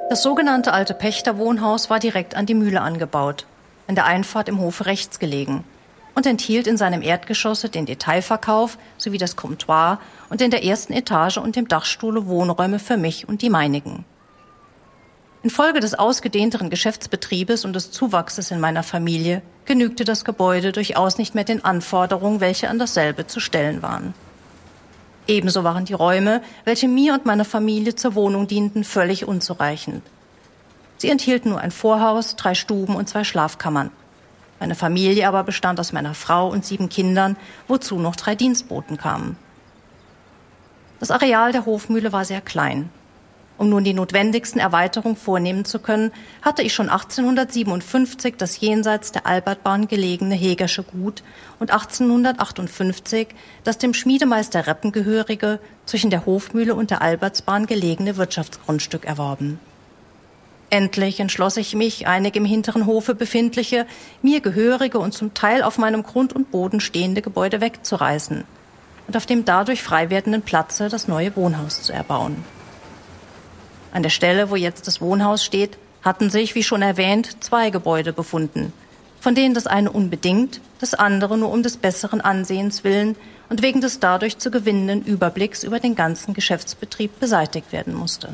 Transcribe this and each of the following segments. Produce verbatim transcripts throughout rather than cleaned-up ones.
Das sogenannte alte Pächterwohnhaus war direkt an die Mühle angebaut, an der Einfahrt im Hofe rechts gelegen, und enthielt in seinem Erdgeschosse den Detailverkauf sowie das Comptoir und in der ersten Etage und dem Dachstuhle Wohnräume für mich und die meinigen. Infolge des ausgedehnteren Geschäftsbetriebes und des Zuwachses in meiner Familie genügte das Gebäude durchaus nicht mehr den Anforderungen, welche an dasselbe zu stellen waren. Ebenso waren die Räume, welche mir und meiner Familie zur Wohnung dienten, völlig unzureichend. Sie enthielten nur ein Vorhaus, drei Stuben und zwei Schlafkammern. Meine Familie aber bestand aus meiner Frau und sieben Kindern, wozu noch drei Dienstboten kamen. Das Areal der Hofmühle war sehr klein. Um nun die notwendigsten Erweiterungen vornehmen zu können, hatte ich schon achtzehnhundertsiebenundfünfzig das jenseits der Albertbahn gelegene Hegersche Gut und achtzehnhundertachtundfünfzig das dem Schmiedemeister Reppen gehörige, zwischen der Hofmühle und der Albertsbahn gelegene Wirtschaftsgrundstück erworben. Endlich entschloss ich mich, einige im hinteren Hofe befindliche, mir gehörige und zum Teil auf meinem Grund und Boden stehende Gebäude wegzureißen und auf dem dadurch frei werdenden Platze das neue Wohnhaus zu erbauen. An der Stelle, wo jetzt das Wohnhaus steht, hatten sich, wie schon erwähnt, zwei Gebäude befunden, von denen das eine unbedingt, das andere nur um des besseren Ansehens willen und wegen des dadurch zu gewinnenden Überblicks über den ganzen Geschäftsbetrieb beseitigt werden musste.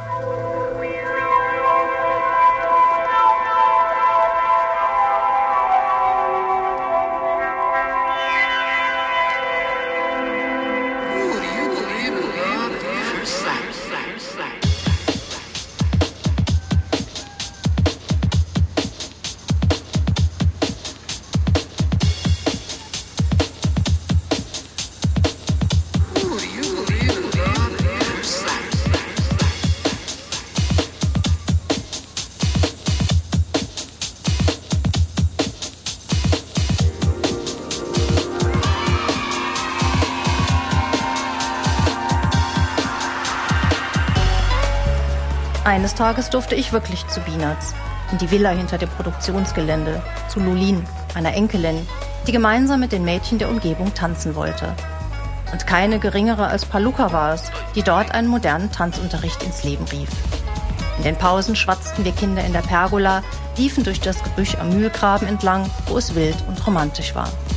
Eines Tages durfte ich wirklich zu Bienertz, in die Villa hinter dem Produktionsgelände, zu Lulin, einer Enkelin, die gemeinsam mit den Mädchen der Umgebung tanzen wollte. Und keine geringere als Paluca war es, die dort einen modernen Tanzunterricht ins Leben rief. In den Pausen schwatzten wir Kinder in der Pergola, liefen durch das Gebüsch am Mühlgraben entlang, wo es wild und romantisch war.